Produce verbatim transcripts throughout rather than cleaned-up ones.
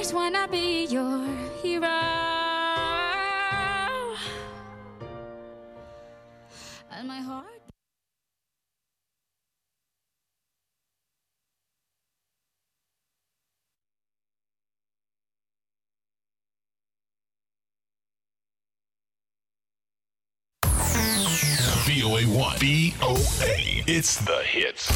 just wanna be your hero. And my heart. V O A one. V O A. It's the hits.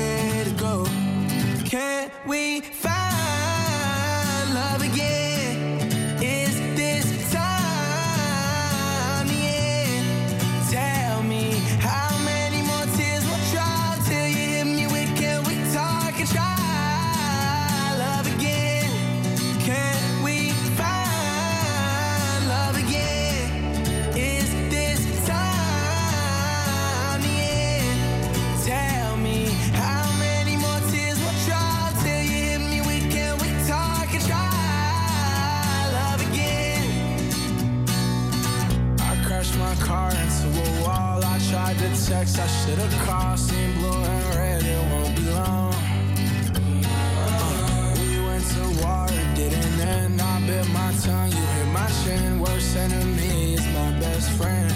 We find love again. a text I should've called, seen blue and red, it won't be long. Uh, we went to war, it didn't end. I bit my tongue, you hit my chin. Worst enemy is my best friend.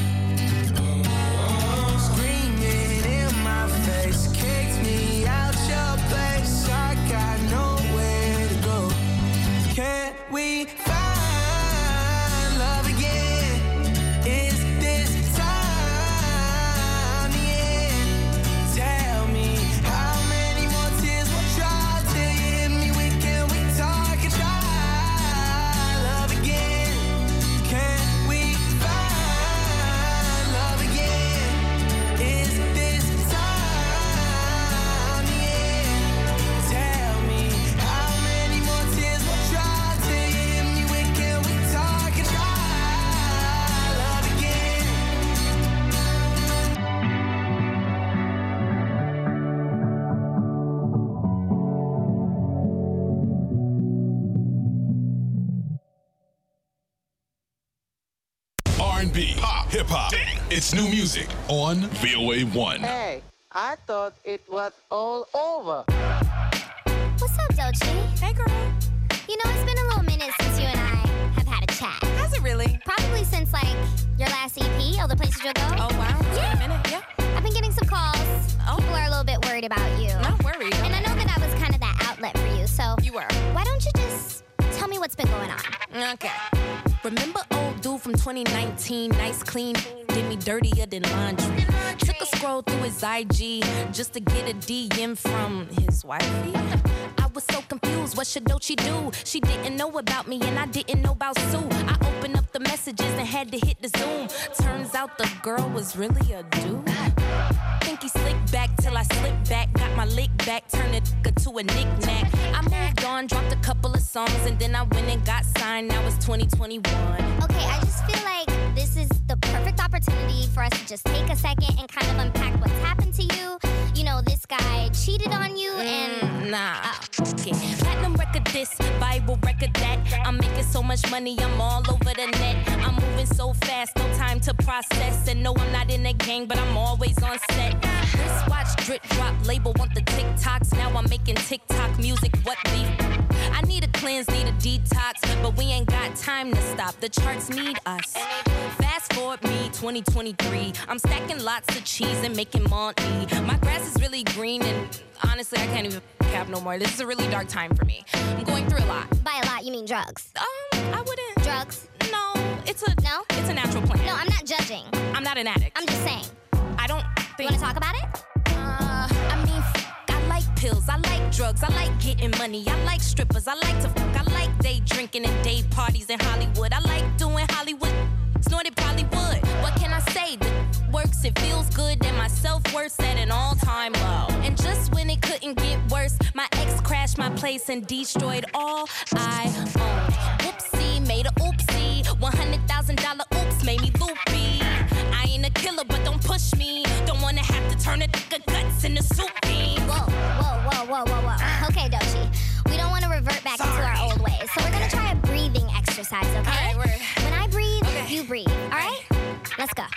Screaming in my face, kicked me out your place. I got nowhere to go. Can we find love again? Is this time the end? Tell me how many more tears will try till you hit me with, can we talk and try love again? Can we find love again? Is this time the end? Tell me how many more tears will try till you hit me with, can we talk and try love again? R and B, pop, hip hop. It's new music on V O A one. Hey, I thought it was all over. What's up, Doechii? Hey, girl. You know, it's been a little minute since you and I have had a chat. Has it really? Probably since, like, your last E P, All the Places You'll Go. Oh, wow. It's Yeah. been a minute. Yeah. I've been getting some calls. Oh. People are a little bit worried about you. Not worried. And I know that I was kind of that outlet for you, so You were. why don't you just tell me what's been going on? Okay. Remember old dude from twenty nineteen, nice clean, did me dirtier than laundry. Took a scroll through his I G just to get a D M from his wifey. I was so confused, what should Doechii do? She didn't know about me and I didn't know about Sue. I opened up the messages and had to hit the Zoom. Turns out the girl was really a dude. Think he slicked back till I slipped back. Got my lick back, turned it to a knick-knack. I moved on, dropped a couple of songs, and then I went and got signed. Now it's twenty twenty-one. Okay, I just feel like this is the perfect opportunity for us to just take a second and kind of unpack what's happened to you. You know, this guy cheated on you and... Mm, nah. Okay. Platinum record this, Bible record that. I'm making so much money, I'm all over the net. I'm moving so fast, no time to process. And no, I'm not in a gang, but I'm always on set. Wristwatch, drip drop, label want the TikToks. Now I'm making TikTok music, what beef? I need a cleanse, need a detox, but we ain't got time to stop. The charts need us. Fast forward me, twenty twenty-three. I'm stacking lots of cheese and making money. My grass is really green and honestly, I can't even cap no more. This is a really dark time for me. I'm going through a lot. By a lot, you mean drugs. Um, I wouldn't. Drugs? No, it's a No? It's a natural plan. No, I'm not judging. I'm not an addict. I'm just saying. I don't You think. want to talk about it? Uh, I mean, f- I like pills, I like drugs, I like getting money, I like strippers, I like to fuck, I like day drinking and day parties in Hollywood, I like doing Hollywood, snorted probably would. What can I say? That works, it feels good, and my self-worth's at an all-time low. And just when it couldn't get worse, my ex crashed my place and destroyed all I owned. Whoopsie, made a oopsie, one hundred thousand dollar oops made me loopy. I ain't a killer, but don't push me. Don't wanna have to turn a nigga guts into soup beans. Whoa, whoa, whoa, whoa, whoa, whoa. Okay, Doechii. We don't want to revert back into our old ways. So we're going to try a breathing exercise, okay? All right, we're- When I breathe, Okay. you breathe. All right? Let's go.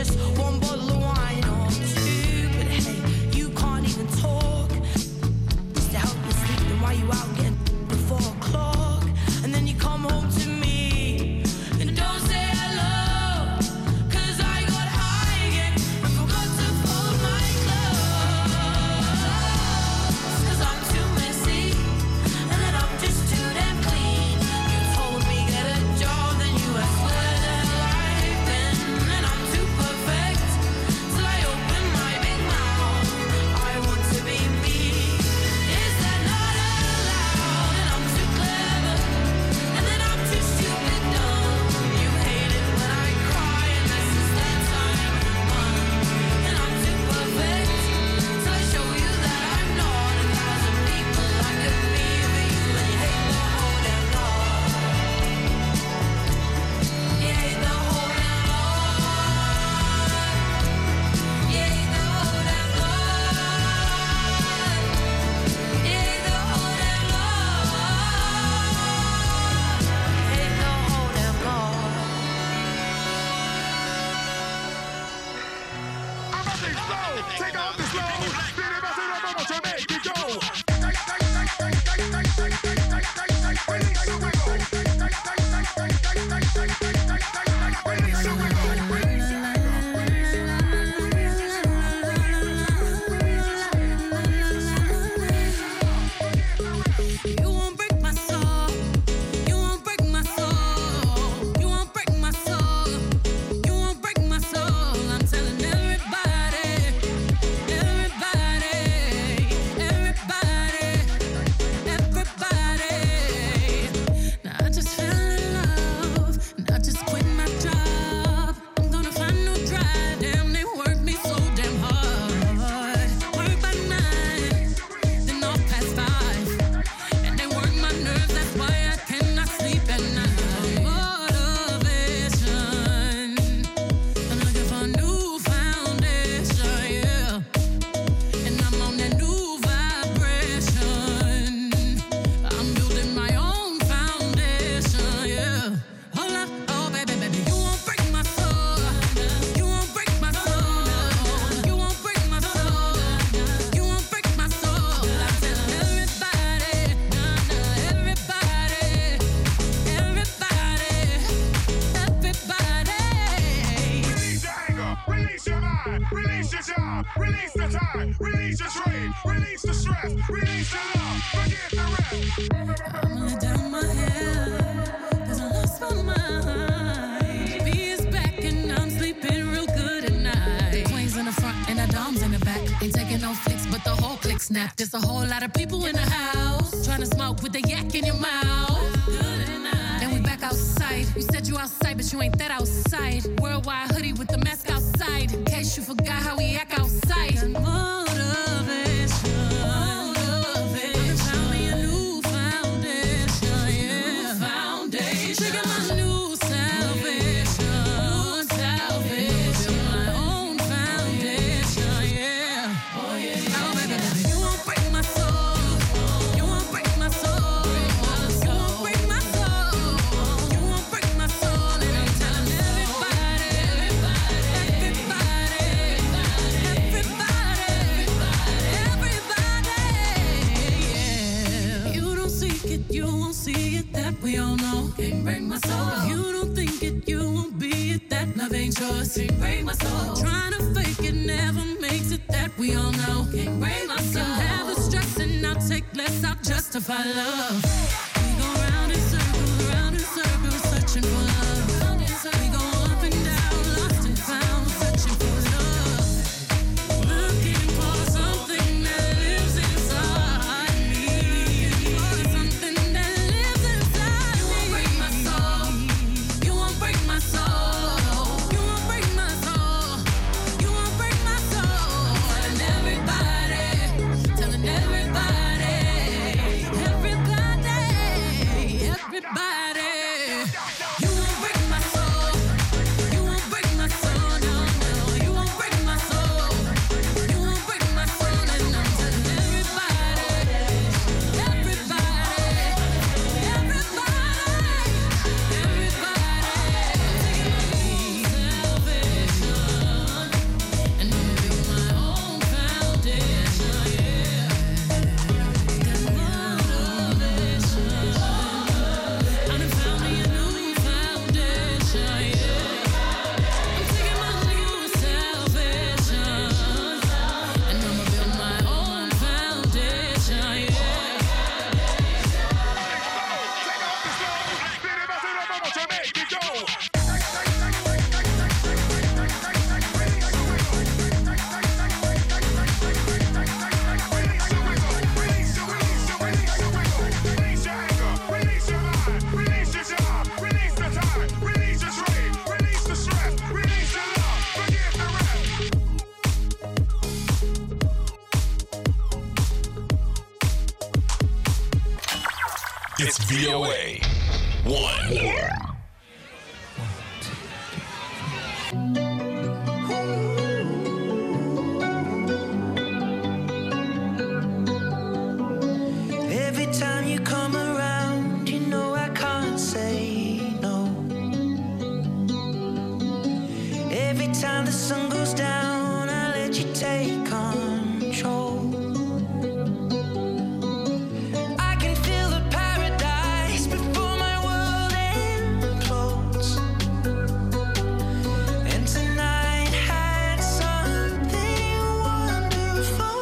just one bottle of wine or two. But hey, you can't even talk. Just to help you sleep, then why you out getting before o'clock? And then you come home to me and don't say hello, 'cause I got high again and forgot to fold my clothes. 'Cause I'm too messy and then I'm just too damn clean. You told me get a job, then you asked where the hell I've been. And I'm too perfect till I open my big mouth. I want to be me. Is that not allowed? And I'm too clever, and then I'm too stupid dumb. You hate it when I cry, and this is that time of month. And I'm too perfect till I show you that I'm not. A thousand people I could be for you, and you hate the whole damn lot. You hate the whole damn lot. You hate the whole damn lot. You hate the whole damn lot. Hate the whole damn lot. Take off the slow. Viene vacilo como Jamaica go. You won't break my soul. You won't break my soul. You won't break my soul. You won't break my soul. I'm telling everybody, everybody, everybody, everybody. Now I just fell in love, and I just quit my job. I'm gonna find no drive. Damn, they work me so damn hard. Work by nine, then off past five. And they work my nerves, that's why I cannot sleep at night. Motivation, I'm looking for a new foundation, yeah. And I'm on that new vibration. I'm building my own foundation, yeah. Hold up, oh baby, baby, you won't break my soul. You won't break my soul. You won't break my soul. You won't break my soul. I tell everybody, nah, nah, everybody, everybody, everybody. Release your anger, release your mind, release your job, release the time, release your trade, release the stress, release the love, forget the rest. I'm let down my head, 'cause I lost my mind. B is back and I'm sleeping real good at night. Queens in the front and the doms in the back. Ain't taking no flicks, but the whole click snap. There's a whole lot of people in the house trying to smoke with the yak in your mouth. Good at night. Then we back outside. You said you outside, but you ain't that outside. Worldwide hoodie with the mask outside. In case you forgot how we act outside. Motivation, motivation. I found me a new foundation, yeah. Foundation. Trigger my new salvation, new salvation. My own foundation, yeah. Oh yeah. Oh baby, baby, you won't break my soul. You won't break my soul. You won't break my soul. You won't break my soul. And I'm telling everybody, everybody, everybody, yeah. You don't seek it, you won't see it. That we all know. Can't break my soul. If you don't think it, you won't be it. That love ain't yours. Can't break my soul. Trying to fake it never makes it. That we all know. Can't break my soul. Can have the stress and I'll take less. I'll justify love. We go round in circles, round in circles, searching for love. We go up and down, lost and found, searching for love. Looking for something that lives inside me. For something that lives inside me. You won't break my soul. You won't break my soul. You won't break my soul. You won't break my soul. Telling everybody, telling everybody, everybody. It's V O A one. Every time you come around, you know I can't say no. Every time the sun goes down, I let you take control. I can feel the paradise before my world implodes. And tonight had something wonderful.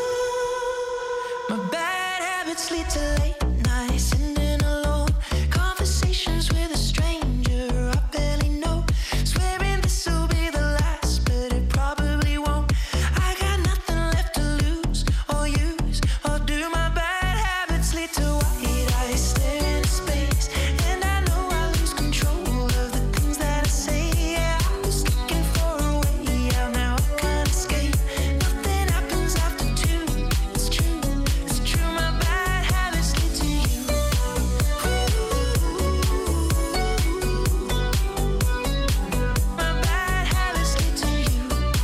My bad habits lead to late nights, sitting alone. Conversations with a stranger I barely know. Swearing this will be the last, but it probably won't. I got nothing left to lose or use or do. My bad habits lead to white eyes staring into space, and I know I lose control of the things that I say. Yeah, I was looking for a way out, now I can't escape. Nothing happens after two. It's true, it's true. My bad habits lead to you. My bad habits lead to you.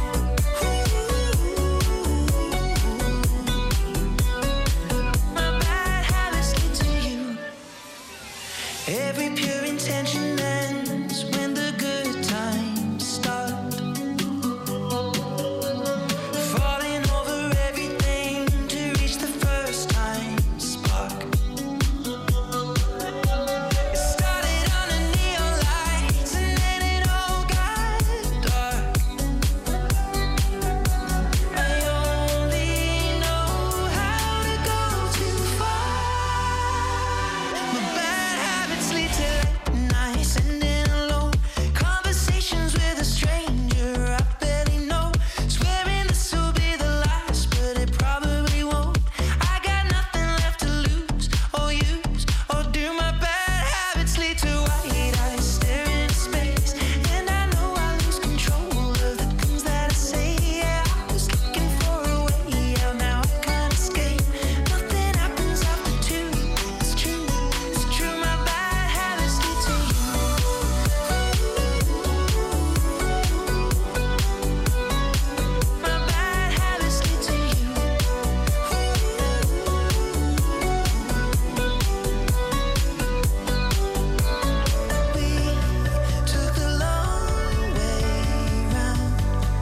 My bad habits lead to you. Every pure intention ends when the good times start. Falling over everything to reach the first time spark. It started under neon lights and then it all got dark. I only know how to go too far. My bad habits lead to late nights, sitting alone. Conversations with a stranger I barely know. Swearing this will be the last, but it probably won't. I got nothing left to lose or use or do. My bad habits lead to white eyes staring into space, and I know I lose control of the things that I say. Yeah, I was looking for a way out, now I can't escape. Nothing happens after two. It's true, it's true. My bad habits lead to you. My bad habits lead to you. We took the long way round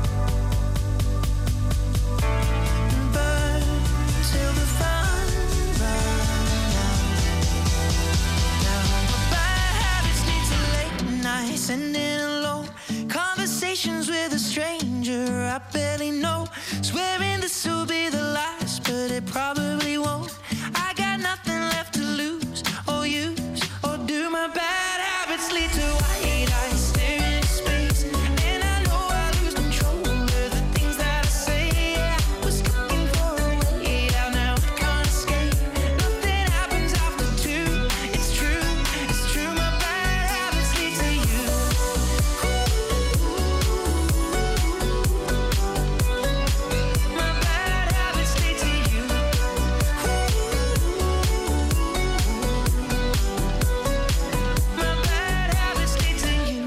and burned till the fun ran out. Now my bad habits lead to late nights, sitting alone. Conversations with a stranger I barely know. Swearing this will be the last, but it probably won't. I got nothing left to lose or use or do. My bad habits lead to white eyes staring into space, and I know I lose control of the things that I say. Yeah, I was looking for a way out, now I can't escape. Nothing happens after two. It's true, it's true. My bad habits lead to you. My bad habits lead to you. My bad habits lead to you.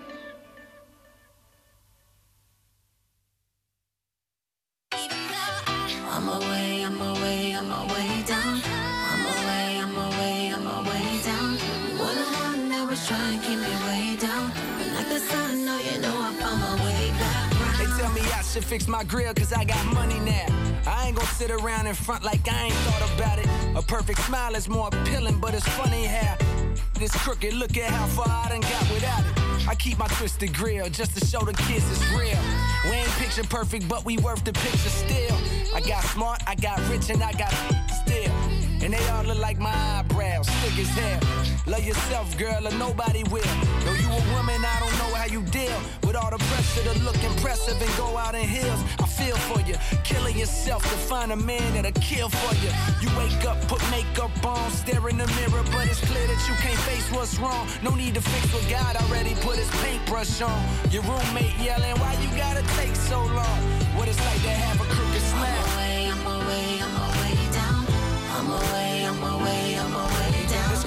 I'm away, I'm away, I'm away down. I'm away, I'm away, I'm away down. What the one that was trying to keep me way down. But like the sun, no, you know I found my way back. They tell me I should fix my grill cause I got money now. I ain't gonna sit around in front like I ain't thought about it. A perfect smile is more appealing, but it's funny how this crooked, look at how far I done got without it. I keep my twisted grill just to show the kids it's real. We ain't picture perfect, but we worth the picture still. I got smart, I got rich, and I got still. And they all look like my eyebrows, thick as hell. Love yourself, girl, or nobody will. Though you a woman, I don't know how you deal with all the pressure to look impressive and go out in heels. I feel for you, killing yourself to find a man that'll kill for you. You wake up, put makeup on, stare in the mirror, but it's clear that you can't face what's wrong. No need to fix what God already put his paintbrush on. Your roommate yelling, why you gotta take so long? What it's like to have a crooked smile. I'm away, I'm away, I'm away down. I'm away, I'm away, I'm away down.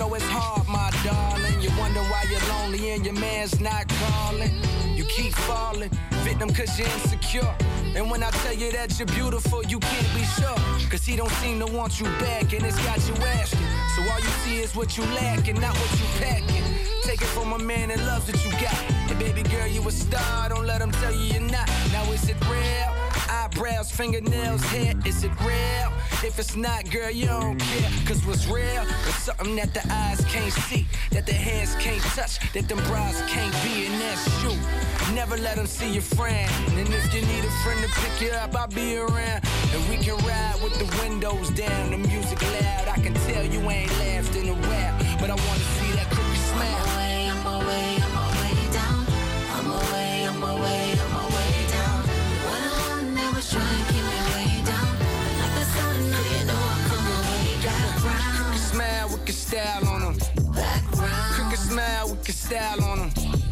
know it's hard, my darling. You wonder why you're lonely and your man's not calling. You keep falling, victim cause you're insecure. And when I tell you that you're beautiful, you can't be sure. Cause he don't seem to want you back and it's got you asking. So all you see is what you lack and not what you packing. Take it from a man that loves what you got. Hey baby girl, you a star, don't let him tell you you're not. Now is it real? Eyebrows, fingernails, hair, is it real? If it's not, girl, you don't care. Cause what's real is something that the eyes can't see, that the hands can't touch, that them bras can't be, and that's you. Never let them see your friend. And if you need a friend to pick you up, I'll be around. And we can ride with the windows down, the music loud. I can tell you ain't laughed in a while, but I wanna see that crooked smile. I'm away, I'm away down. I'm away, I'm away, I'm away down. When the one that was trying to keep me way down, like the sun, you know I come away background. Crooked smile with your style on them. Background. Crooked smile with your style on them.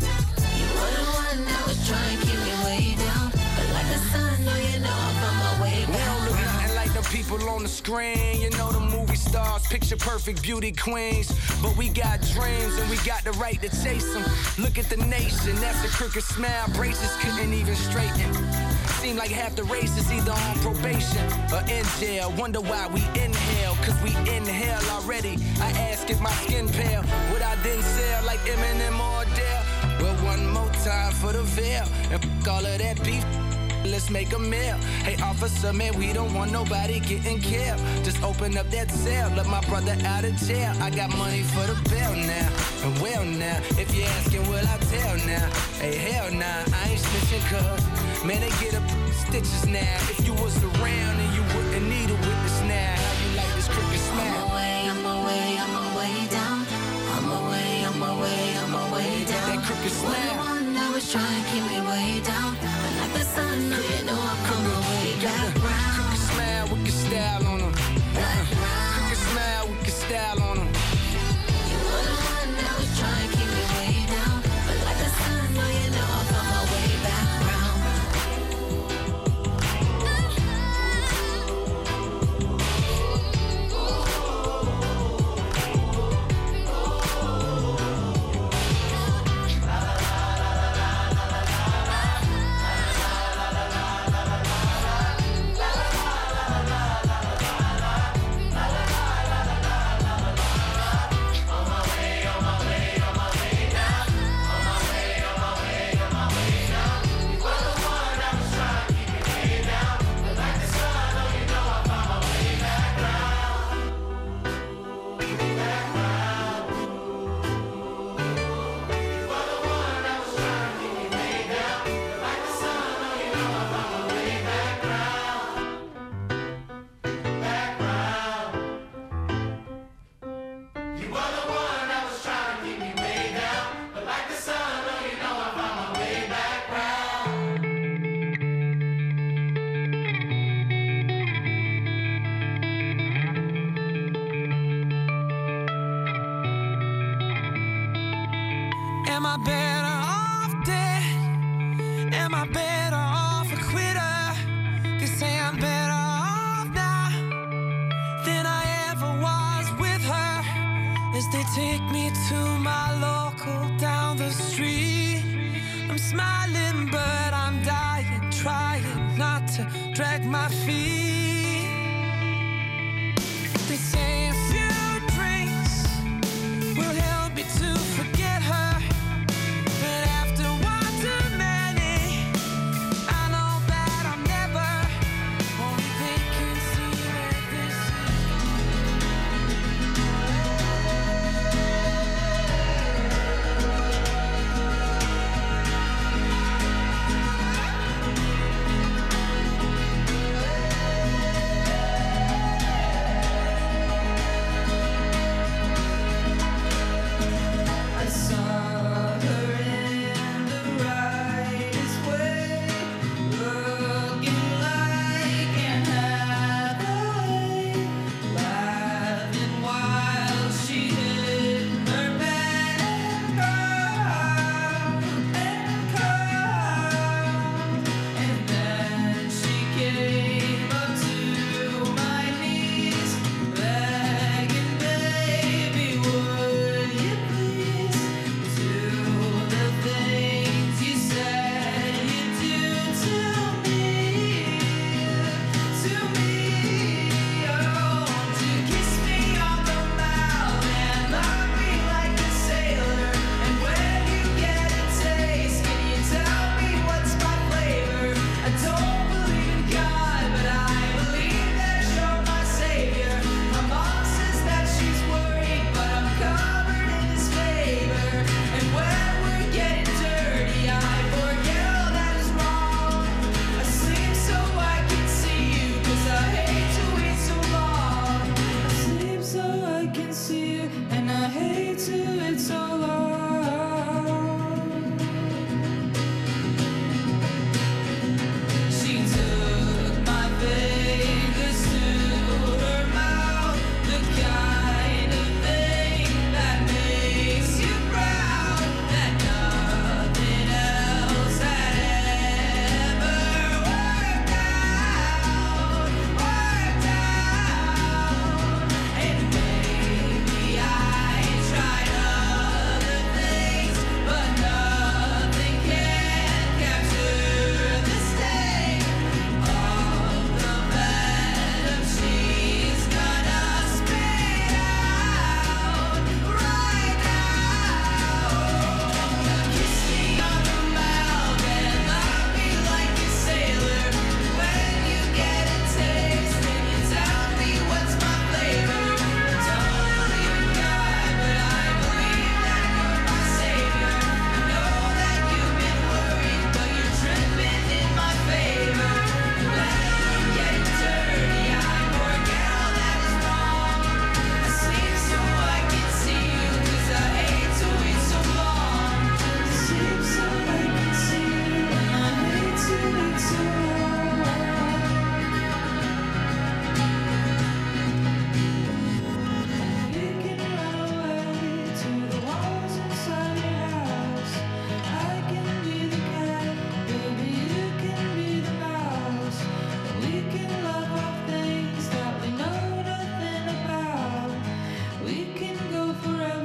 You were the one that was trying to keep me way down, but like the sun, you know I come away We don't look background. nothing like the people on the screen. You know the movie stars, picture perfect beauty queens. But we got dreams and we got the right to chase them. Look at the nation, that's a crooked smile. Braces couldn't even straighten. Seem like half the race is either on probation or in jail. Wonder why we inhale, cause we inhale already. I ask if my skin pale, would I then sell like Eminem or Adele? Well, one more time for the veil, and f*** all of that beef. Let's make a meal. Hey, officer, man, we don't want nobody getting killed. Just open up that cell, let my brother out of jail. I got money for the bail now, and well now, if you're asking, will I tell now? Hey, hell nah, I ain't snitching cuz, man, they get up stitches now. If you was around and you wouldn't need a witness now, how you like this crooked smile? I'm away, I'm away, I'm away down. I'm away, I'm away, I'm away down. That crooked When the smile. one that was trying to keep me way down, but like the sun, you know I come away background. Crooked smile with your style on them. Background. Crooked smile with your style on them. You were the one that was trying to keep me way down, but like the sun, you know I come away background. Am I better off dead? Am I better off a quitter? Cause say I'm better off now than I ever was with her. As they take me to my local down the street, I'm smiling but I'm dying, trying not to drag my feet. They say a few drinks will help me to forget her, but after one too many, I know that I'm never. Only they can see that this is. to it so